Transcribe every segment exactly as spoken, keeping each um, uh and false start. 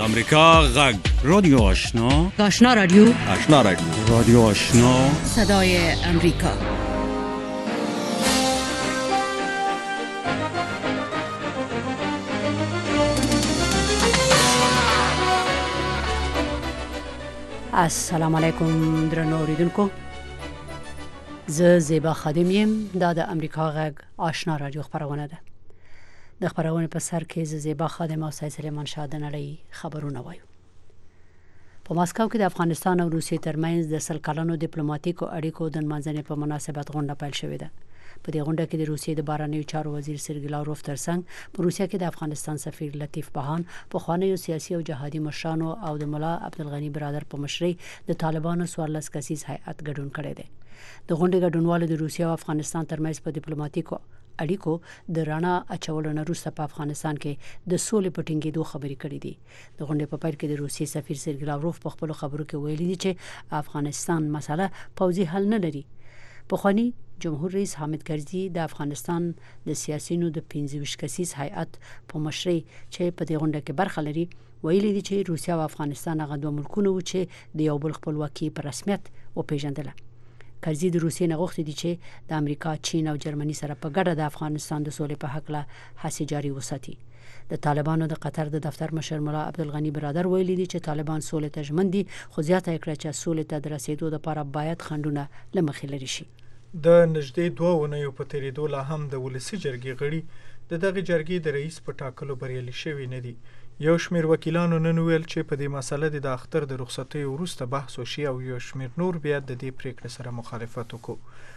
امریکا غږ رادیو آشنا آشنا رادیو آشنا رادیو رادیو آشنا صدای امریکا. السلام علیکم درنو اوریدونکو، زه زیبا خادم یم. دا د امریکا غږ آشنا رادیو خبرونه ده. د خبرونه په سر کې زه زیبا خادم او سید سلیمان شاه د نړۍ خبرونه وایو. په ماسکو کې د افغانستان او روسیې ترمنځ د سل کلنو ډیپلوماټیکو اړیکو د منځنۍ په مناسبت غونډه پیل شوې ده. په دې غونډه کې د روسیې د بهرنیو چارو وزیر سرګی لاروف ترڅنګ په روسیه کې د افغانستان سفیر لطیف بهان، پخوانیو سیاسي او جهادي مشرانو او د ملا عبدالغنی برادر په مشرۍ د طالبانو څوارلس کسیز هیئت ګډون کړی دی. د غونډې ګډونوالو د روسیې او افغانستان ترمنځ په ډیپلوماټیکو اړیکو د رڼا اچولو نه وروسته په افغانستان کې د سولې په ټینګېدو خبرې کړې دي. د غونډې په پیل کې د روسیې سفیر سرګی لاروف په خپلو خبرو کې ویلي دي چې افغانستان مسله پوځي حل نه لري. پخوانی جمهور رئیس حامد کرزي د افغانستان د سیاسيونو د پنځه ویشت کسیز هیئت په مشرۍ چې په دې غونډه کې برخه لري ویلي دي چې روسیه او افغانستان هغه دوه ملکونه و چې د یو بل خپلواکي په رسمیت وپیژندله. کرزي د روسیې نه غوښتي دي چې د امریکا، چین او جرمني سره په ګډه د افغانستان د سولې په حق له هڅې جاري وساتي. د طالبانو د قطر د دفتر مشر ملا عبدالغنی برادر ویلي دي چې طالبان سولې ته ژمن دي، خو زیاته کړه چې سولې ته د رسیدو لپاره باید خنډونه له مخې لرې شي. د نږدې دوه اونیو په تیریدو لا هم د ولسي جرګې غړي د دغه جرګې د رئیس په ټاکلو بریالي شوي نه دي. یو شمېر وکیلانو نن ویل چې په دې مسله د اختر د رخصتۍ وروسته بحث وشي او یو شمېر نور بیا د دې پریکړې سره مخالفت وکړو.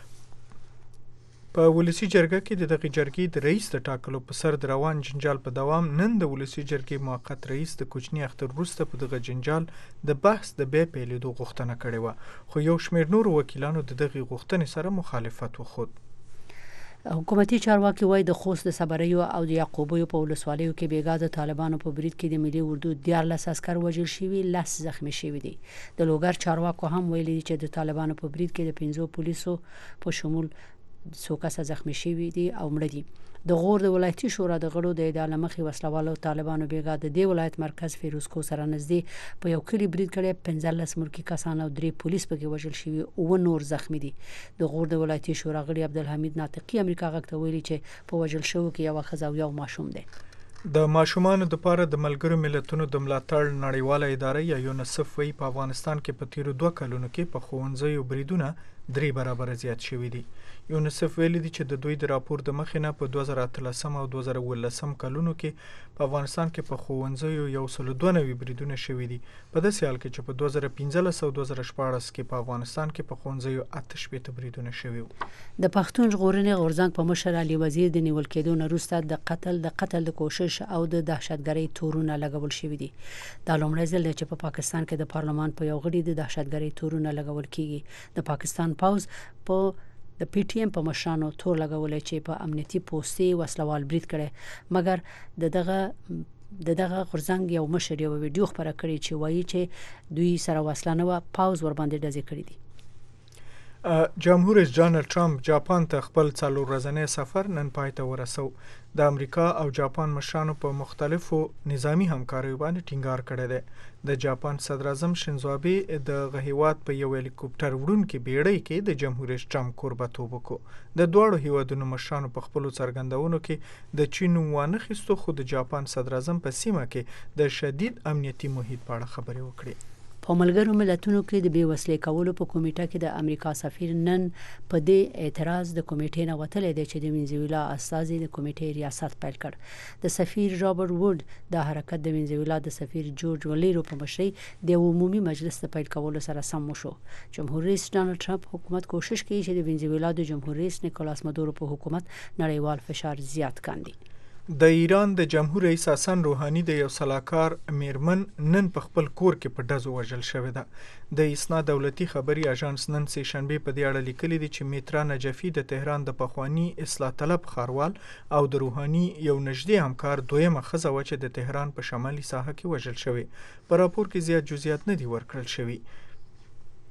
په ولسي جرګه کې د دغه جرګې د رئیس د ټاکلو په سر د روان جنجال په دوام نن د ولسي جرګې موقت رئیس د کوچني اختر وروسته په دغه جنجال د بحث د بیا پیلېدو غوښتنه کړې وه، خو یو شمېر نور وکیلانو د دغې غوښتنې سره مخالفت وښود. حکومتي چارواکي وایي د خوست د صبریو او د یعقوبیو په ولسوالیو کې بیګا د طالبانو په برید کې د ملي اردو دیارلس عسکر وژل شوي، لس زخمي شوي دي. د لوګر چارواکو هم ویلي چې د طالبانو په برید کې د پنځو پولیسو په شمول څو کسه زخمي شوي دي او مړه دي. د غور د ولایتي شورا د غړو د ادعا له مخې وسلوالو طالبانو بیګا د دې ولایت مرکز فیروزکو سره نږدې په یو کلي برید کړی، پنځلس ملکي کسان او درې پولیس پکې وژل شوي، اووه نور زخمي دي. د غور د ولایتي شورا غړي عبدالحمید ناطقي امریکا غږ ته ویلي چې په وژل شوو کې یوه ښځه او یو ماشوم دی. د ماشومانو لپاره د ملګرو ملتونو د ملاتړ نړیواله اداره یا یونیسف وایي په افغانستان کې په تیرو دوه کلونو کې په ښوونځیو بریدونه درې برابره زیات شوي دي. یونیسف ویلي دي چې د دوی د راپور د مخې نه په دوه زره اتلسم او دوه زره اوولسم کلونو کې په افغانستان کې په ښوونځیو یو سل دوه نوي بریدونه شوي دي، په داسې حال کې چې په دوه زره پنځلس او دوه زره شپاړس کې په افغانستان کې په ښوونځیو اته شپېته بریدونه شوي وو. د پښتون ژغورنې غورځنګ په مشر علي وزیر د نیول کېدو نه وروسته د قتل د قتل د کوشش او د دهشتګرۍ تورونه لګول شوي دي. دا لومړی ځل دی چې په پاکستان کې د پارلمان په یو غړي د دهشتګرۍ تورونه لګول کیږي. د پاکستان پوځ په د پی ټی ایم په مشرانو تور لګولې چې په امنیتي پوستې وسلوال برید کړي، مګر د دغه د دغه غورځنګ یو مشر یو ویډیو خبره کړې چې وایي چې دوی سره وسله نه وه، پوځ ورباندې ډزې کړې دي. جمهور رئیس ډانلډ ټرمپ جاپان ته خپل څلور ورځنی سفر نن پای ته ورسو. د امریکا او جاپان مشرانو په مختلفو نظامی همکاریو باندې ټینګار کړی دی. د جاپان صدر اعظم شینزو آبې د هیواد په یو هلیکوپټر وړونکي بیړۍ کې د جمهور رئیس ټرمپ کوربهتوب وکړو. د دواړو هیوادونو مشرانو په خپلو څرګندونو کې د چین نوم وانخیستو، خو د جاپان صدر اعظم په سیمه کې د شدید امنیتي محیط په اړه خبرې وکړې. په ملګرو ملتونو کې د بې وسلې کولو په کمیټه کې د امریکا سفیر نن په دې اعتراض د کمیټې نه وتلی دی چې د وینزویلا استازي د کمیټې ریاست پیل کړ. د سفیر رابرټ ووډ دا حرکت د وینزویلا د سفیر جورج ولیرو په مشرۍ د عمومي مجلس د پیل کولو سره سم وشو. جمهور رئیس ډانلډ ټرمپ حکومت کوشش کوي چې د وینزویلا د جمهور رئیس نیکولاس مادورو په حکومت نړیوال فشار زیات کاندي. د ایران د جمهور رئیس حسن روحانی د یو سلاکار میرمن نن په خپل کور کې په ډزو وژل شوې ده. د اسنا دولتي خبري اژانس نن سه شنبه په دې اړه لیکلي دي چې میترا نجفی د تهران د پخوانی اصلاح طلب خاروال او د روحانی یو نږدې همکار دویمه ښځه وه چې د تهران په شمالي ساحه کې وژل شوې. په راپور کې زیات جزئیات نه دي ورکړل شوي.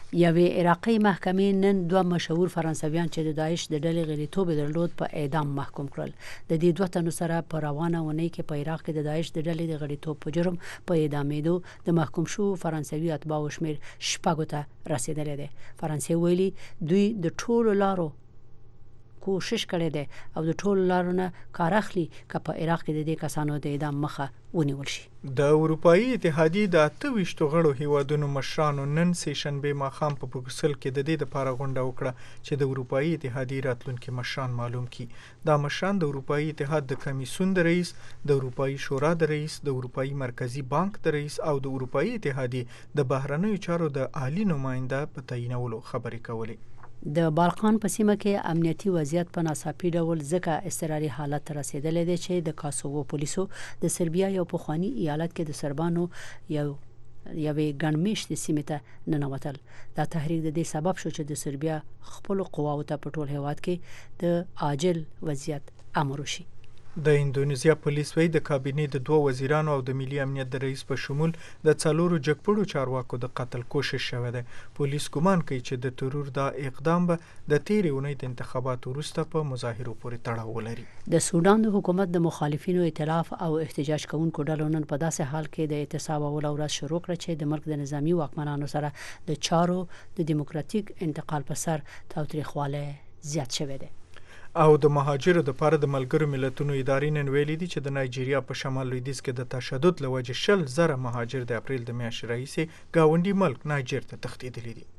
یوې عراقي محکمې نن دوه مشهور فرانسویان چې د داعش د ډلې غړیتوب درلود په اعدام محکوم کړل. د دې دوه تنو سره په روانه ونې کې په عراق کې د داعش د ډلې د غړیتوب په جرم په اعدامېدو د محکوم شو فرانسوي اتباعو شمیر شپږو ته رسیدلی دی. فرانسې ویلي دوی د ټولو لارو کوشش کړی دی او د ټولو لارو نه کار اخلي که په عراق کې د دې کسانو د اعدام مخه ونیول شي. د اروپאי اتحادیې د اته ویشتو غړو هیوادونو مشرانو نن سه شنبه ماښام په بروکسل کې د دې لپاره غونډه وکړه چې د اروپאי اتحادیې راتلونکي مشران معلوم کړي. دا مشران د اروپאי اتحاد د کمیسیون د رئیس، د اروپאי شورا د رئیس، د اروپאי مرکزی بانک د رئیس او د اروپאי اتحادیې د بهرنیو چارو د عالی نماینده په تعینولو خبرې کولې. د بالقان په سیمه کې امنیتي وضعیت په ناڅاپي ډول ځکه اضطراري حالت ته رسیدلی دی چې د کاسوو پولیسو د سربیا یو پخوانی ایالت کې د سربانو یو یوې ګڼمېشتې سیمې ته ننوتل. دا تحریک د دې سبب شو چې د سربیا خپلو قواو ته په ټول هیواد کې د عاجل وضعیت امر وشي. د اندونیزیا پولیس وی د کابینې د دوه وزیرانو او د ملي امنیت د رئیس په شمول د څلورو جګپړو چارواکو د قتل کوشش شوه ده. پولیس ګمان کوي چې د ترور دا اقدام به د تیرې اونۍ د انتخاباتو وروسته په مظاهرو پورې تړاو ولري. د سودان د حکومت د مخالفینو ائتلاف او احتجاج کوونکو ډلو نن په داسې حال کې د اعتصاب اول ورځ شروع کړه چې د ملک د نظامی واکمنانو سره د چارو د دیموکراتیک انتقال په سر تاوتریخوالی زیات شوی دی. او د مهاجرو د پاره د ملګرو ملتونو ادارې نن ویلي دي چې د نایجیریا په شمال لویدیځ کې د تشدد له وجې شل زره مهاجر د اپریل د میاشتې راهیسې ګاونډي ملک نایجر ته تښتېدلي دي.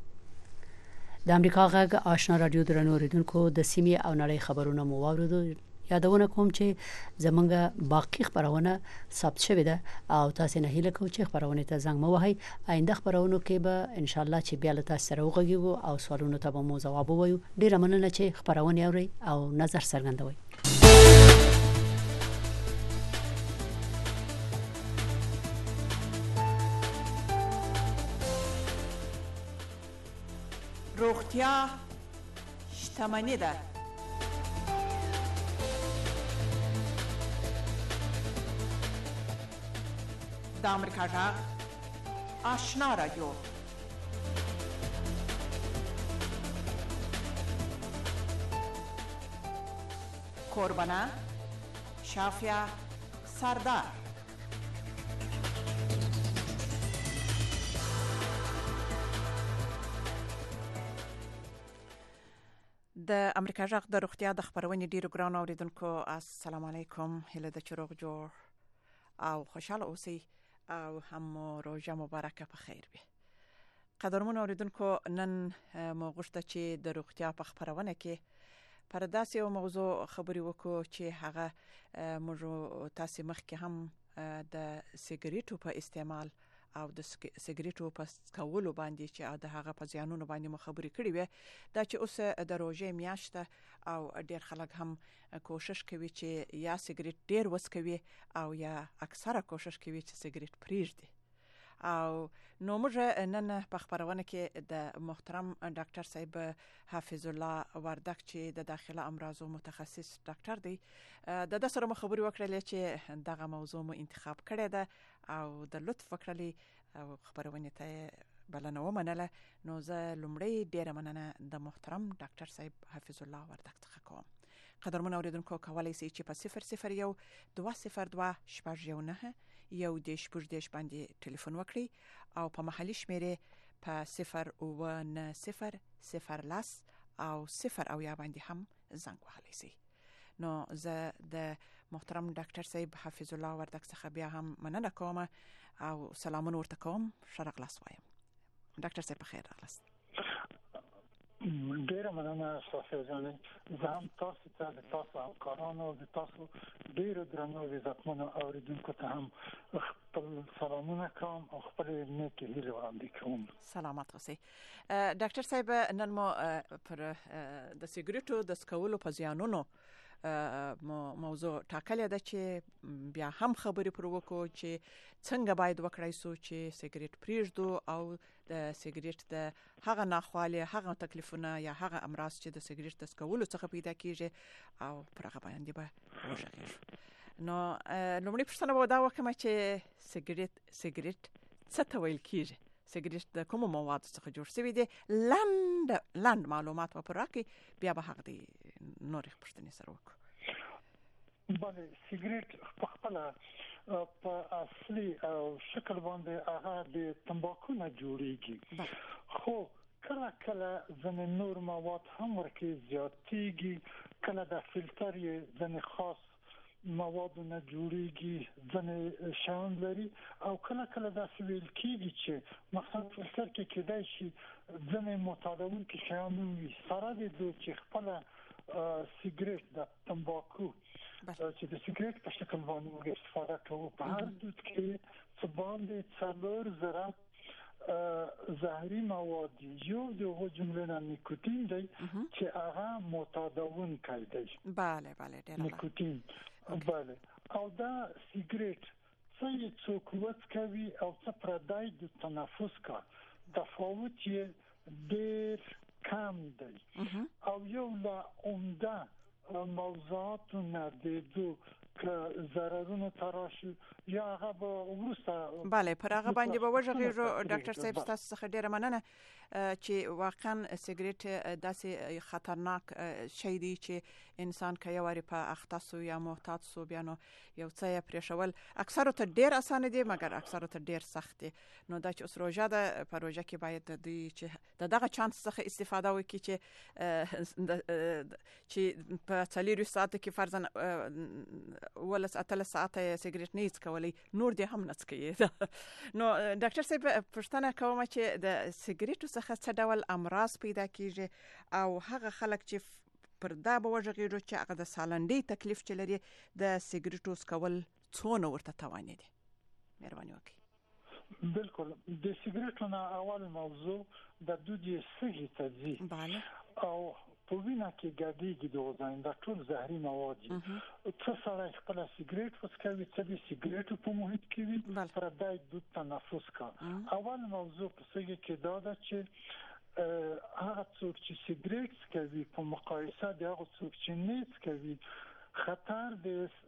د امریکا غږ آشنا رادیو درنو اوریدونکو د سیمې او نړۍ خبرونه مو واوریدو. یادونه کوم چې زمونږ باقی خبرونه ثبت شوې ده او تاسو نه هیله کوم چې خبرونه ته زنګ مو وهي. آینده خبرونو کې به ان شاء الله چې بیا له تاسو سره وغږیږو او سوالونو ته به مو ځواب ووایو. ډیره مننه چې خبرونه اوري او نظر څرګندوي. روغتیا شتمني ده. د امریکا غږ آشنا رادیو. کوربانه شافیا سردار. د امریکا غږ د روغتیا د خبرونې ډیرو ګران اوریدونکو السلام علیکم. هله د چروغ جوړ او خوشاله اوسئ او هم روزه مبارکه په خیر وي. قدرمن اوریدونکو نن مو غوښته چې د روغتیا په خبرونه کې پر داسې یو موضوع خبرې وکړو چې هغه موږ تاسو مخکې هم د سیګریټو په استعمال او د سیګریټو په څکولو باندې چې د هغه په زیانونو باندې مو خبرې کړې وي. دا چې اوس د روزې میاشت او ډېر خلک هم کوشش کوي چې یا سیګریټ ډېر وڅکوي او یا اکثره کوشش کوي چې سیګریټ پرېږدي. او نو موږ نن په خبرونه کې د محترم ډاکټر صاحب حافظ الله وردک چې د داخله امراضو متخصص ډاکټر دی د د سره خبرې وکړلې چې دغه موضوع مو انتخاب کړی ده او د لطف وکړلې او خبرونه ته بلنه ومنله. نو زه لومړی ډیره مننه د محترم ډاکټر صاحب حافظ الله وردک څخه کوم. قدرمن اوریدونکو کولای شئ چې په صفر صفر یو دوه صفر دوه شپږ یو نه یو د شپږ دیش باندې ټلیفون وکړئ او په محلي شمیرې په صفر اوه نه صفر صفر لس او صفر او یا باندې هم زنګ وهلی شئ. نو زه د محترم ډاکټر صاحب حافظ الله وردک څخه بیا هم مننه کوم او سلامونه ورته کوم. ښه راغلاست وایم. ډاکټر صاحب بخیر راغلاست. ډیره مننه تاسو ځانه زم تاسو ته د تاسو همکارانو د تاسو ډیرو درنو عزتمنو اوریدونکو ته هم خپل سلامونه کوم او خپل نیک هیله وړاندې کوم. سلامات اوسئ. ډاکټر صاحب نن مو پر د سیګریټو د څکولو په زیانونو موضوع ټاکلې ده چې بیا هم خبرې پر وکړو چې څنګه باید وکړای سو چې سیګریټ پریږدو او د سیګریټ د هغه ناخوالي هغه تکلیفونه یا هغه امراض چې د سیګریټ د څکولو څخه پیدا کیږي او پر هغه باندې به وژغېږو. نو لومړی پوښتنه به دا وکړم چې سیګریټ سیګریټ څه ته ویل کیږي؟ سیګریټ د کوم مواد څخه جوړ شوی دی لاند لاند معلومات په راکې بیا به هغه دی نورې پوښتنې سره وکړو. بله سیګریټ په خپل په اصلي او شکل باندې هغه د تمباکو نه جوړیږي، خو کله کله ځینې نور مواد هم ورکې زیاتېږي، کله د فلټر یې ځینې خاص موادو نه جوړیږي، ځینې شیان لري، او کله کله داسې ویل کېږي چې مثلا فلټر کې کېدای شي ځینې معتادونکي شیان وي سره د دوی چې خپله سیګریټ د تمباکو چې د سیګریټ په شکل باندې موږ استفاده کوو په هر دود کې څه باندې څلور زره زهري مواد یو د هغو جملې نه نیکوتین دی چې هغه معتادونکی دی. بله بله ډېر نیکوتین بله. او دا سیګریټ څه یې څوک وڅکوي او څه پردی د تنفس کا تفاوت یې ډېر کم دی او یو لا عمده موضوعاتو نه د دو که ضررونه تراشي یا هغه به وروسته بله پر هغه باندې به وژغېږو. ډاکټر صاحب ستاسو څخه ډېره مننه چې واقعا سیګریټ داسې خطرناک شی دی چې انسان که یو وارې په اخته سو یا محتاط سو بیا نو یو څه یې پرېښول اکثرو ته ډېر اسانه دی مګر اکثرو ته ډېر سخت دی. نو دا چې اوس روژه ده په روژه کې باید د دوی چې د دغه چانس څخه استفاده وکړي چې چې په څلېرویشت ساعته کې فرضاً ولس اتلس ساعته سیګریټ نه څکولی نور دې هم نه څکوي. نو ډاکټر صاحب پوښتنه کوم چې د سیګریټو څخه څه ډول امراض پیدا کیږي او هغه خلک چې پر دا به وژغېږو چې هغه د سالنډۍ تکلیف چې لري د سیګریټو څکول څونه ورته تاواني دي؟ مهرباني وکړئ. بالکل د سیګریټو نه اول موضوع د دودي سږي ته ځي او په وینه کې ګډېږي د اوزاین د ټول زهري مواد څه سره خپل سیګریټ وڅکوي څه د سیګریټو په محیط کې وي پردی دود تنفس کا. اول موضوع په سږي کې دا ده چې هغه څوک چې سیګریټ څکوي په مقایسه د هغه څوک چې نه څکوي خطر د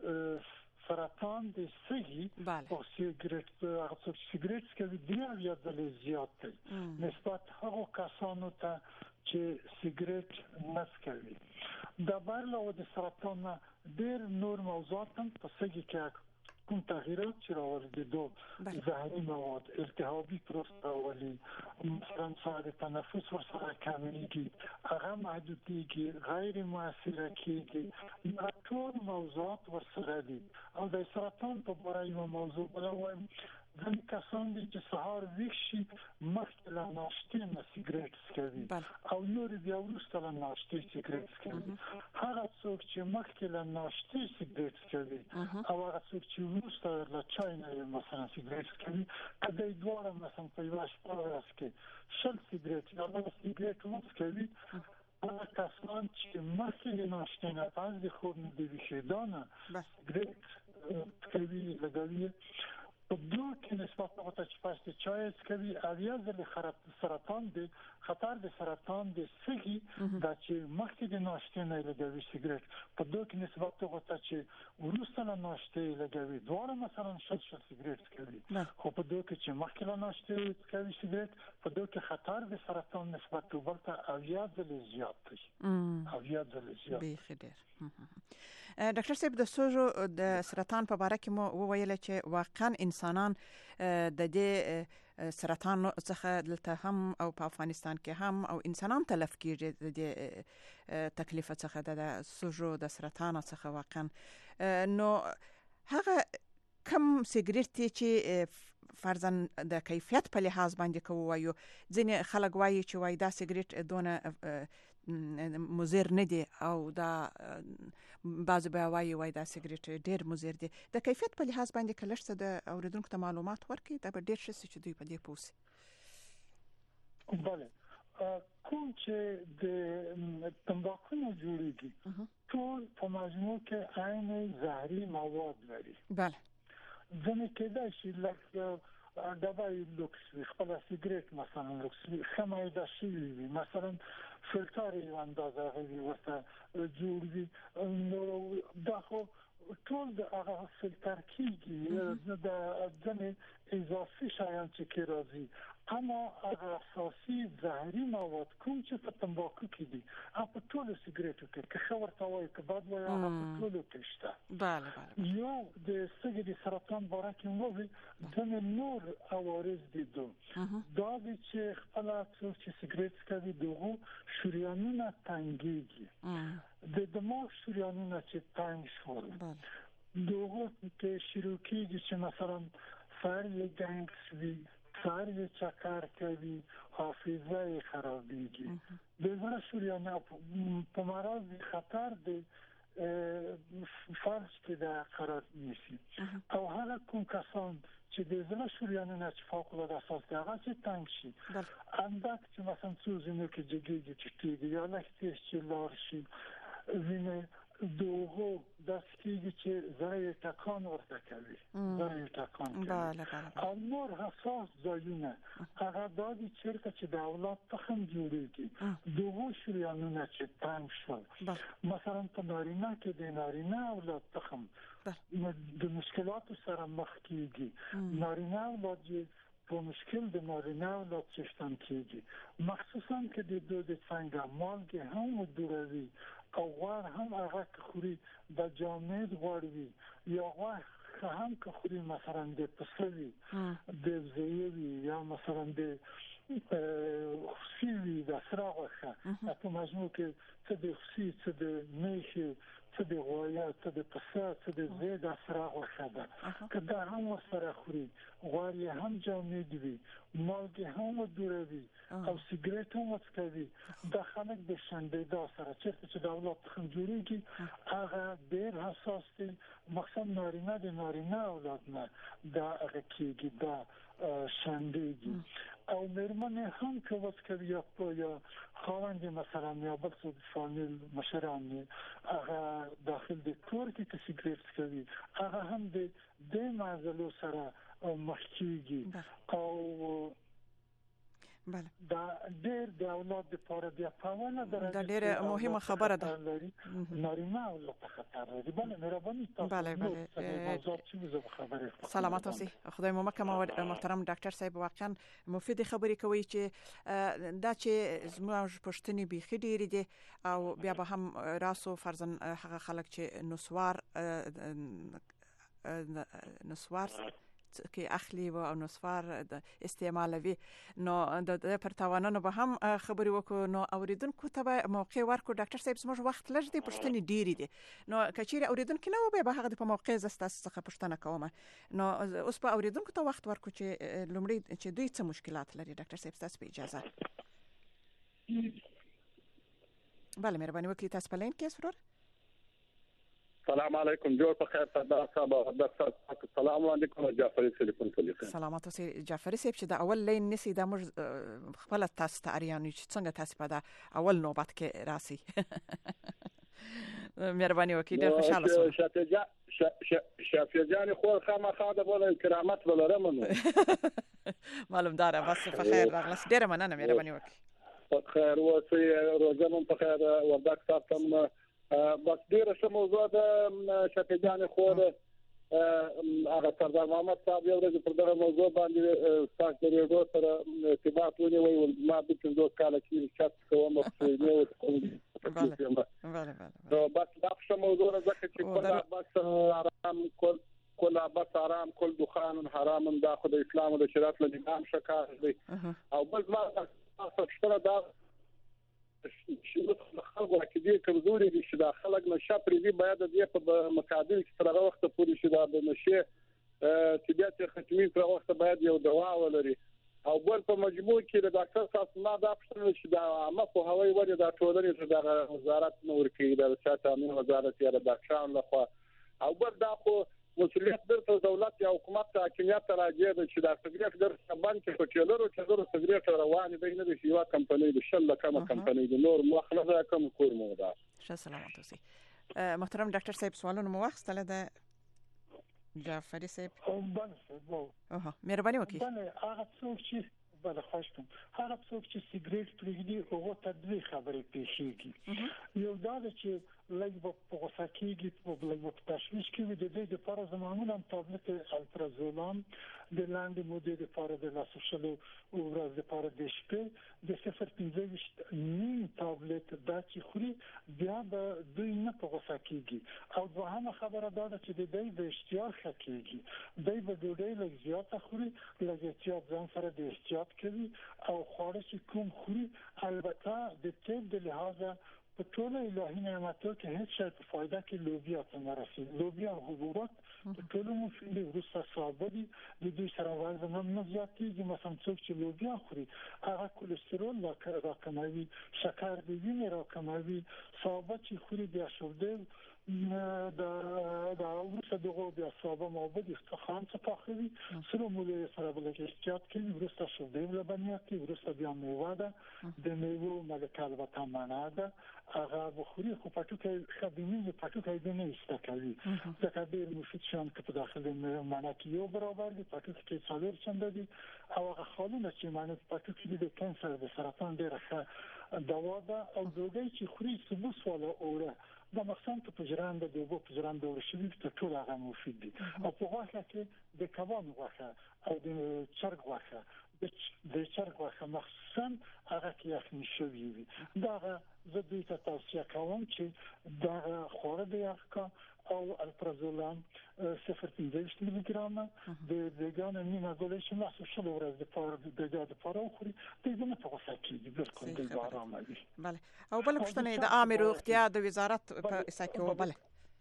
سرطان د سږي او سیګریټ هغه څوک چې سیګریټ څکوي درې اویا ځلې زیات دی نسبت هغو کسانو ته چې سیګریټ نه څکوي. د علاوه د سرطان نه ډېر نور موضوعات هم په سږي کې کوم تغییرات چې راوړي د دو زهري مواد التهابي پروسس راولي مثلا ساعت تنفس ورسره کمیږي هغه محدودیږي غیر مؤثره کیږي دا ټول موضوعات ورسره دي. او د سرطان په اړه یو موضوع بل وایم ځکه کسان دي چې سهار ویښ شي مخکې له ناشتې نه سیګریټ څکوي او نور بیا وروسته له ناشتې سیګریټ څکوي. هغه څوک چې مخکې له ناشتې سیګریټ څکوي او هغه څوک چې وروسته له چای نه مثلا سیګریټ څکوي کله دواړه مثلا په یوه شپه ورځ کې شل سیګریټ یا نور سیګریټ وڅکوي هغه کسان چې مخکې له ناشتې نه پس د خوب نه د ویښېدو نه سیګریټ څکوي لګوي په دوه کې نسبت هغه چې پاس د چای څکوي اویا ځلې سرطان دی خطر د سرطان د سږي دا چې مخکې د ناشتې نه لګوي سیګریټ په دوه کې نسبت هغه چې وروسته له ناشتې لګوي دواړه مثلا شل شل سیګریټ څکوي خو په دوه کې چې مخکې له ناشتې څکوي سیګریټ په دوه کې خطر د سرطان نسبت ورته اویا ځلې زیات دی اویا ځلې زیات دی. ډاکټر صاحب د سوژو د سرطان په اړه کې مو وویل چې واقعا انسانان د دې سرطان څخه دلته هم او په افغانستان کې هم او انسانان تلف کیږي د دې تکلیف څخه د سوژو د سرطان څخه واقعا. نو هغه کم سیګریټ چې فرضاً د کیفیت په لحاظ باندې کوو وایو ځینې خلک وایي چې وای دا سیګریټ دونه مضر نه دی او دا بعضې بیا وایي وای دا سیګریټ ډېر مضر دی. د کیفیت په لحاظ باندې که لږ څه د اورېدونکو ته معلومات ورکړي دا به ډېر ښه شي چې دوی په دې پوه شي. بله کوم چې د تمباکو نه جوړېږي ټول په مجموع کې عین زهري مواد لري. بله ځینې کېدای شي لکه ډبای لوکس وي خپل سیګریټ مثلا لوکس وي خمایده شوي وي مثلا فلټر یې اندازه غوي ورته جوړ وي نو دا خو ټول د هغه فلټر کېږي د ځینې اضافي شایان چې کې راځي اما هغه اساسي زهري مواد کوم چې په تمباکو کې دي او په ټولو سیګریټو کې که ښه ورته وایي که بد وایي هغه په ټولو کې شته. بله بله یو د سږي د سرطان باره کې وویل ځینې نور عوارض دي دو دا دي چې خپله څوک چې سیګریټ کوي دغه شریانونه تنګېږي د دماغ شریانونه چې تنګ شول دغه کې شروع کېږي چې مثلا سر یې ګنګ شوي سر یې چکر کوي حافظه یې خرابېږي د زړه شریانه په مرض خطر دی فلج کې دا قرار نیسي او هغه کوم کسان چې د زړه شریانونه چې فوق العاده اساس دی هغه چې تنګ شي اندک چې مثلا څو ځینو کې جګېږي چې کېږي یا لښتې چې لار شي وینه دوغو داسې کېږي چې زړه ټکان ورته کوي زړه ټکان کوي او نور حساس ځایونه هغه دا دي چېرته چې د اولاد تخم جوړېږي دوغو شریانونه چې تنګ شول مثلا په نارینه کې د نارینه اولاد تخم د مشکلاتو سره مخ کېږي نارینه اولاد یې په مشکل د نارینه اولاد چشتن کېږي مخصوصا که د دو د څنګه مالګې هم ودوروي او غوړ هم هغه که خوري د جامد غوړ وي یا غوړ هم که خوري مثلا د پسه وي د وزې وي یا مثلا د خصي وي د سره غوښه په مجموع کې څه د خصي څه د میښې څه د غوایه څه د پسه څه د وزې د سره غوښه ده که دا هم ورسره خوري غوړ یې هم جامد وي مالګې هم ودوروي او سیګریټ هم وڅکوي دا خلک د شنډېدا سره چېرته چې د اولاد تخم جوړېږي هغه ډېر حساس دي مخصوصا نارینه د نارینه اولاد نه دا هغه کېږي دا شنډېږي او مېرمنې هم که وڅکوي یا په یا خاوند مثلا یا بل څوک فامیل مشران هغه داخل د کور کې که سیګریټ څکوي هغه هم د دې معضلو سره مخ کېږي او بله دا ډېر د اولاد لپاره بیا په اوله درجه دا ډېره مهمه خبره ده نارینه اولاد ته خطر لري بله مهرباني تاسو بله بله سلامت اوسئ خدای مو مکه محترم ډاکټر صاحب واقعا مفید خبرې کوي چې دا چې زموږ پښتنې بیخي ډېرې دي او بیا به هم راسو فرضاً هغه خلک چې نسوار نسوار کې اخلي او نسوار استعمالوي نو د پر توانونو به هم خبرې وکړو نو اوریدونکو ته به موقع ورکړو ډاکټر صاحب زموږ وخت لږ دی پښتنې ډېرې دي نو کچېرې اوریدونکو نه و به هغه په موقع ز تاسو څخه پښتنه کوم نو اوس په اوریدونکو ته وخت ورکړو چې لومړی چې دوی څه مشکلات لري ډاکټر صاحب تاسو په اجازه بله مهرباني وکړئ تاسو په لین کې سرور السلام علیکم جوړ په خیر سردار صاحب ډاکټر السلام علیکم جعفری ټلیفون کوي سلامات اوسئ جعفری صاحب چې د اول لین نسی د موږ خپل تاسو ته اریانو چې څنګه تاسو په دا اول نوبت کې راسي مهرباني وکړئ ډېر خوشاله شوم شافعي شافعي جان خو خامخا د بوله کرامت ولرم معلوم دار بس په خیر راغلاس ډېر مننه مهرباني وکړئ په خیر اوسئ روزانه په خیر وردک تاسو بس ډیره ښه موضوع ده شافعي جان خو هغه سردار محمد صاحب یو ورځ پر دغه موضوع باندې تاسو د ریډیو سره ارتباط ونیوي او ما د پنځه کال کې چت کوم خو نو بله بله نو بس دا ښه موضوع ده چې کله بس آرام کول کله بس آرام کول دخان حرام دا خو د اسلام او د شریعت له نظام شکار دی او بل ما تاسو شته دا خلکو کې دې کمزوري دي چې د خلک نشه پرې دي باید د دې په مقابل کې تر هغه وخت پورې چې دا د نشه طبيعت ختمي تر وخت باید یو دوا ولري او بل په مجموع کې د ډاکټر صاحب نه دا پښتنه چې دا عامه په هوایي وړي د ټولنې د وزارت نور کې د سیاست امنیت وزارت یا د ډاکټرانو لخوا او بل دا خو مسؤلیت درته دولت یا حکومت ته حاکمیت راځي چې دا سګریټ در باندې چې په چلرو چې زره سګریټ روان دي نه د یو کمپنۍ د شل کمه کمپنۍ د نور مخلصه کم کور مو ده ښه سلامت اوسئ محترم ډاکټر صاحب سوالونه مو واخستله ده جعفری صاحب اوه مهرباني وکړئ بله هغه څوک چې بله خواهش کوم هغه څوک چې سګریټ پرېږدي هغه ته دوه خبرې پیښیږي یو دا چې لږ په غوسه کېږي په لږ په تشویش کې وي د دې لپاره معمولا تابلت الپرازولام د لاندې مودې لپاره د لاسوشلو ورځ لپاره د شپې د صفر پنځه نیم ټابلیټ دا چې خوري بیا به دوی نه په غوسه کیږي او دوهمه خبره دا ده چې د دې د اشتها کیږي دوی به ډوډۍ لږ زیاته خوري لږ احتیاط ځان سره د احتیاط کوي او خواړه چې کوم خوري البته د طب د لحاظه په ټول الهي نعمتو کې هیڅ شی په فائدہ کې لوبیا څنګه راسي لوبیا حبوبات په ټول مفید دي ورسره صحابه دي د دې سره وزن هم نه زیاتېږي مثلا څوک چې لوبیا خوري هغه کولېسترول راکموي شکر د وینې راکموي صحابه چې خوري بیا شوردل دا دا ورسره دغه بیا صحابه معبد استخوان څخه پخوي سره مولې سره بل کې احتیاط کوي ورسره شوردل لبنیات ورسره بیا میوه ده د میوه ملکه البته معنا ده هغه بخوري خو پټو کې خدمت پټو کې د نه استکوي ځکه ډېر مفید شان کې په داخله معنا کې یو برابر دي پټو کې څلور چنده دي او هغه خالونه چې معنا پټو کې د کانسر د سرطان ډېر ښه دوا ده او دوی چې خوري سبوس ولا اوره دا مخصوص په جران د دوبو په جران د ورشي ته ټول هغه مفید دي او په واقع کې د کباب غوښه او د چرګ غوښه د چرګ غوښه مخصوصا هغه کې یخني شوی وي دا زه دوی ته توصیه کوم چې دا خوړه د یخکا او الپرازولام صفر پنځه میلي ګرام د ویګان نیمه ګولې چې ماسو شل ورځې د پاره د د پاره خوري د دې نه په وسه کې بالکل د آرام دي بله او بل پښتنه د عامه روغتیا د وزارت په اساکو بله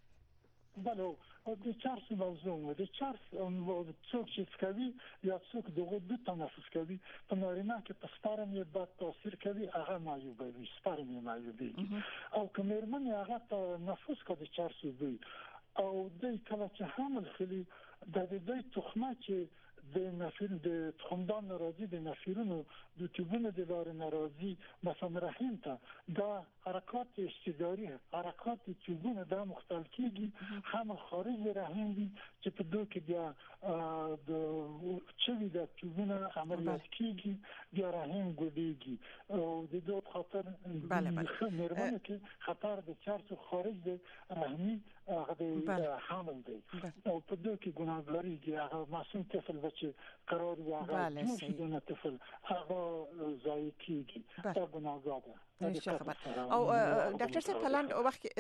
بله او د چارس موضوع د چارس څوک چې کوي یا څوک دغه د تنفس کوي په نارینه کې په سپارم یې بد تاثیر کوي هغه مایوب وي سپارم یې مایوب او کومرمن هغه تنفس کوي چارس وي او د کله چې حامل خلی د دې تخمه چې د نفیر د تخمدان ناراضي د نفیرونو د تیوبونو د لارې ناراضي مثلا رحم ته دا حرکات استداري حرکات تیوبونو دا مختل کیږي هم خارج رحم دي چې په دوه کې بیا د چوي د تیوبونو عملیات کیږي بیا رحم ګډيږي او د دوه خطر بله بله مرمنه کې خطر د چارڅ خارج د رحمي هغه حامل دی او په دوه کې ګناهګاری دي هغه معصوم طفل چې قرار وي هغه نشي طفل هغه ځای کیږي دا ګناهګار نشه خبر او ډاکټر صاحب پلاند او وخت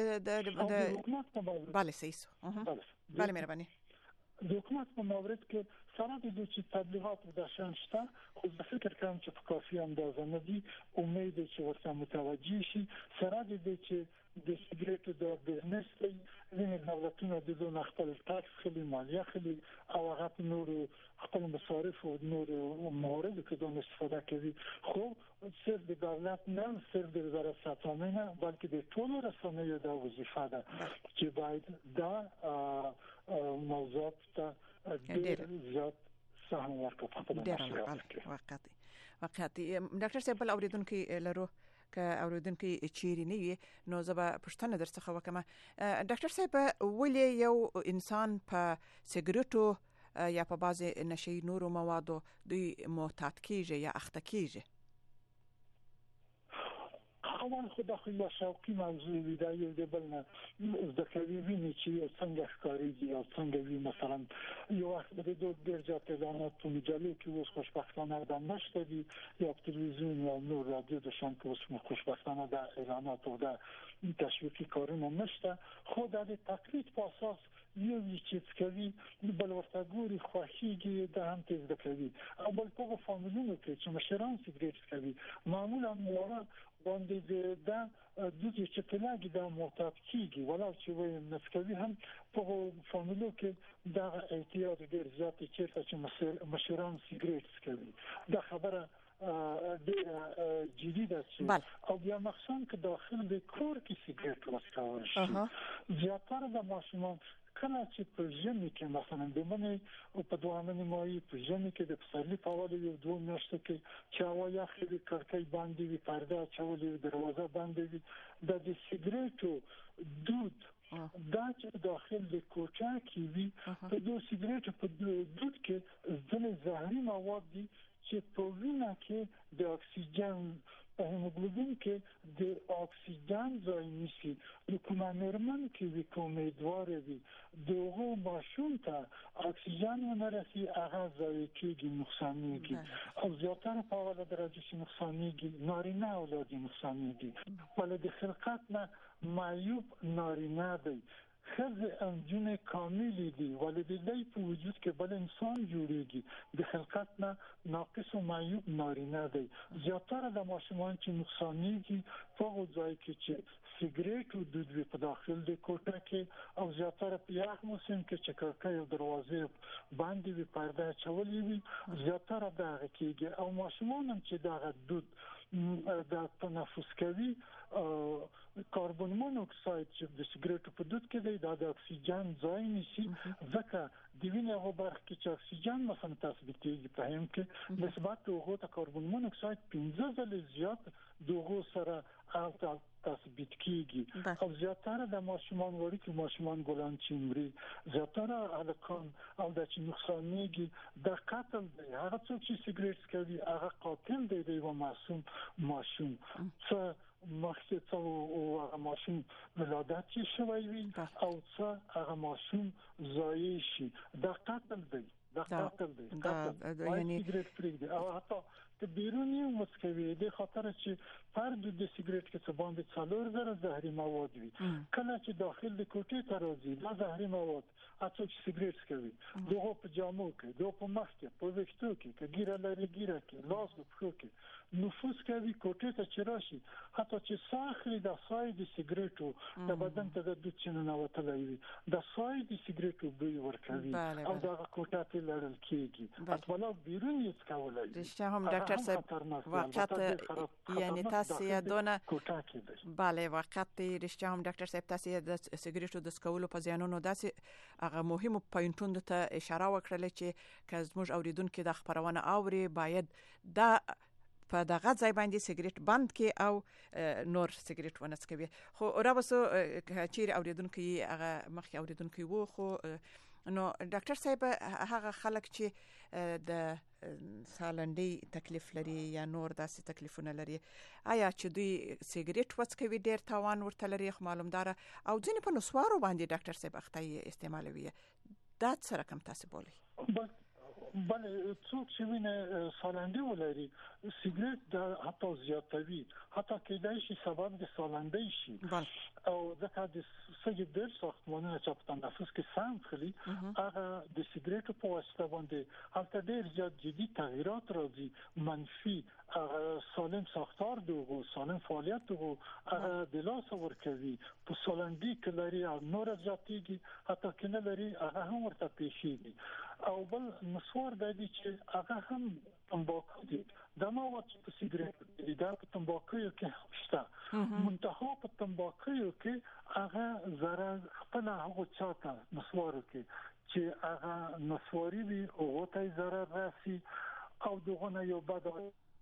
د بله سیسو بله مهرباني د حکومت په مورد کې سره د چې تبلیغات د شان شته خو زه فکر کوم چې په کافي اندازه نه دي امید چې ورته متوجي شي سره د چې د سیګریټو د بزنس لري دولتونه د دوه خپل ټاکس خلی مالیه خلی او هغه په نور خپل مصارف او نور موارد کې د استفاده کوي خو صرف د دولت نه صرف د وزارت ساتنه نه بلکې د ټولو رسنیو د وظیفه ده چې باید دا موضوع ته ډېر زیات سهم ورکړي ډېر وقتی وقتی ډاکټر صاحب بل اوریدونکو لرو که اوریدونکو چیرې نه وي نو زه به پښتنه درڅخه وکم ډاکټر صاحب ولې یو انسان په سیګریټو یا په بعضی نشي نورو موادو دوی معتاد کیږي یا اخته کیږي اول خو داخله شوقي موضوع وي دا یو د بل نه ځکه ویني چې څنګه ښکاريږي او څنګه وي مثلا یو وخت د دوه ډیر ځات اعلانات په مجلو کې اوس خوشبختانه د نشته دي یا په تلویزیون او نور رادیو د شان کې اوس خوشبختانه د اعلانات او د تشویقي کارونه نشته خو د تقلید په اساس یو چې کوي بل ورته ګوري خوښيږي د هم تیز کوي او بل په فامیلونو کې چې مشران سیګریټ کوي معمولا مور باندې دا د دې چې پلاګي د معتاد کیږي ولا چې وایي مسکوي هم په فامیلو کې دا احتیاط ډیر زیات چې مشران سیګریټ کوي دا خبره ډیر جدي ده او بیا مخصوصا که داخل د کور کې سیګریټ وسکول شي زیاتره د ماشومان کله چې په ژمي کې مثلا د منې او په دوه منې مایي په ژمي کې د پسرلي په اول یو دوه میاشتو کې چې هوا یخې وي کړکۍ بندې وي پرده اچولې وي دروازه بندې وي د د سیګریټو دود دا چې داخل د کوټه کې وي په دوه سیګریټو په دود کې ځینې زهري مواد دي چې په وینه کې د اکسیجن په هیموګلوبین کې د اکسیجن ځای نیسي د کومه نورمن کې وي کوم امیدوار وي دغه ماشوم ته اکسیجن ونرسي هغه ځای کېږي نقصانېږي او زیاتره په اوله درجه کې نقصانېږي نارینه اولاد نقصانېږي ولې د خلقت نه معیوب نارینه دی خزه انجونه کاملی دي ولې د دې په وجود کې بل انسان جوړيږي د خلقت نه ناقص او معیوب نارینه دی زیاتره د ماشومان چې نقصانېږي په ځای کې چې سیګریټ او دود په داخل د کوټه کې او زیاتره په یخ موسم کې چې کړکۍ او دروازې باندې وي پرده چولې وي زیاتره دغه کېږي او ماشومان چې دغه دود د تنفس کوي کاربن مونوکساید چې د سیګریټ په دود کې دی دا د اکسیجن ځای نیسي ځکه د وینې هغه برخه کې چې اکسیجن مثلا تثبیتېږي په هم کې نسبت هغه ته کاربن مونوکساید پنځه ځله زیات دغه سره او تثبیت کیږي او زیاتره د ماشومان وړي کې ماشومان ګلان چمري زیاتره الکان او د چې نقصانېږي د قتل دی هغه څوک چې سیګریټ کوي هغه قاتل دی د یو معصوم ماشوم څه مخکې څو هغه ماشوم ولادت شوی وي او څه هغه ماشوم زایي شي د قتل دی د قتل دی یعنی سیګریټ پرېږدي او حتی د بیرونی مسکوي د خاطر چې فرد د سیګریټ کې څه باندې څلور زره زهري مواد وي کله چې داخل د کوټې ته راځي دا زهري مواد اته چې سیګریټ کوي دغه په جامو کې دغه په مخ کې په وښتو کې کې ګیره لري ګیره کې لاس په خو کې نفوس کوي کوټې ته چې راشي حتی چې ساخري د سای د سیګریټو د بدن ته د دوت چنه نوتلای وي د سای د سیګریټو بوی ورکوي او دا کوټه ته لړل کېږي اټولا بیرون یې څکولای رښتیا هم ډاکټر صاحب وقت یعنی تاسو یادونه بله وقت رښتیا هم ډاکټر صاحب تاسو د سیګریټو د سکولو په زیانونو داسې هغه مهمو پوینټونو ته اشاره وکړه چې که زموږ اوریدونکو د خبرونه اوري باید دا په دغه ځای باندې سیګریټ بند کې او نور سیګریټ ونه څکوي خو راوسو چې اوریدونکو هغه مخکې اوریدونکو وو خو نو ډاکټر صاحب هغه خلک چې د سالنډي تکلیف لري یا نور داسې تکلیفونه لري آیا چې دوی سیګریټ وڅکوي ډیر تاوان ورته لري خو معلومدار او ځینې په نسوارو باندې ډاکټر صاحب اخته استعمالوي دا څه رقم تاسو بولي بله څوک چې وینه سالنډي ولري سیګریټ د حتی زیاتوي حتی کېدای شي سبب د سالنډي شي او ځکه د سګي د ساختمانونو چې په تنفس کې سم خلی هغه د سیګریټو په واسطه باندې هلته ډېر زیات جدي تغیرات راځي منفي سالم ساختار دغه سالم فعالیت دغه هغه د لاس ورکوي په سالنډي کې لري او نور زیاتېږي حتی کې نه لري هغه هم ورته پیښیږي او بل مسوار د دې چې هغه هم تمباکو دي دا نو چې په سیګریټ دي دا په تمباکو کې شته منتها په تمباکو کې هغه zarar خپل هغه چاته مسوار کې چې هغه مسواري وي او ته zarar راسي او دغه نه یو بد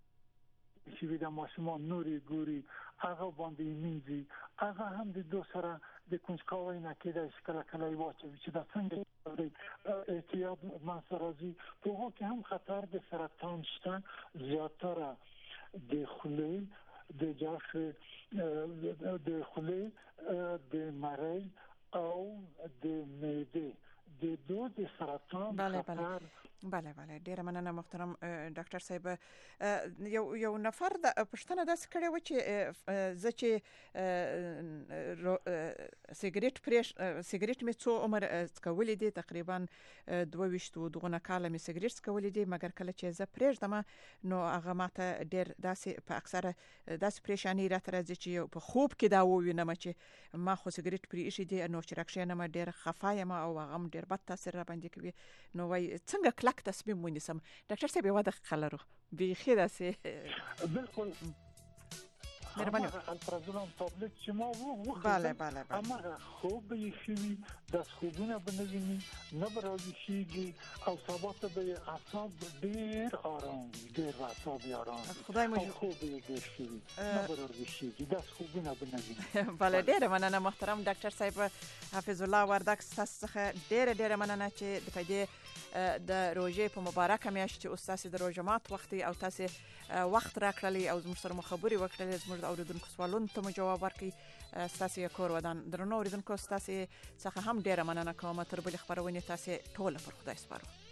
چې د ماشومان نوري ګوري هغه باندې منځي هغه هم د دوه سره د کنجکاوی نه کېدای شي کله کله واچوي چې دا څنګه احتیاط منصرزي په هغه کې هم خطر د سرطان شته زیاتره د خولې د جاف د خولې د مری او د معده د دوه د سرطان بله بله بله بله ډیره مننه محترم ډاکټر صاحب یو یو نفر د پښتنه داس کړي و چې زه چې سیګریټ پرېش سیګریټ می څو عمر څکولې دي تقریبا دوه ویشتو دغه کاله می سیګریټ څکولې دي مګر کله چې زه پرېږدم نو هغه ماته ډیر داسې په اکثره داسې پریشانی راته راځي چې په خوب کې دا ووینم چې ما خو سیګریټ پرېښی دي نو چې راکښینم ډیر خفایم او هغه ډیر بد تاثیر را باندې کوي نو وای څنګه کلک تصمیم ونیسم ډاکټر صاحب یو د خلرو بيخي داسې بالکل مهرباني الپرازولام تابلت چې ما وو بله بله اما خوب یې شوی د خوبونه بنویني نه براویشيږي او سبا ته به اعصاب ډیر آرام وي ډیر اعصاب آرام خدای مو خوب یې ډیر شي نه براویشيږي د خوبونه بنویني. بله ډیره مننه محترم ډاکټر صاحب حفظ الله وردک، تاسو څخه ډیره ډیره مننه چې د فائدې د روزې په مبارکه میاشت چې استاد د روزه مات وخت او تاسو وخت راکړلی او زموږ سره خبرې وکړلې، زموږ اوریدونکو سوالونو ته جواب ورکړي. تاسو یې کور ودان درنو اوریدونکو، تاسو څخه هم ډیره مننه کوم. تر بل خبرونه تاسو ټول پر خدای سپارو.